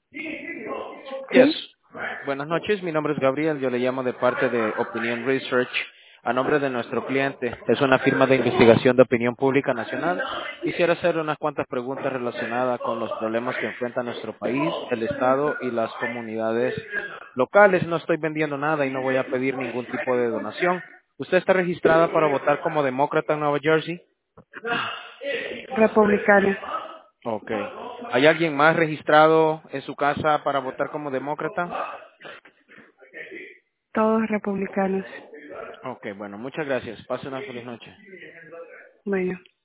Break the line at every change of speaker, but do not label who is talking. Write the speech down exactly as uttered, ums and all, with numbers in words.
Yes.
¿Sí?
Buenas noches, mi nombre es Gabriel, yo le llamo de parte de Opinion Research a nombre de nuestro cliente. Es una firma de investigación de opinión pública nacional. Quisiera hacer unas cuantas preguntas relacionadas con los problemas que enfrenta nuestro país, el Estado y las comunidades locales. No estoy vendiendo nada y no voy a pedir ningún tipo de donación. ¿Usted está registrada para votar como demócrata en Nueva Jersey?
Republicana.
Ok. ¿Hay alguien más registrado en su casa para votar como demócrata?
Todos republicanos.
Ok, bueno, muchas gracias. Pase una feliz noche.
Bueno.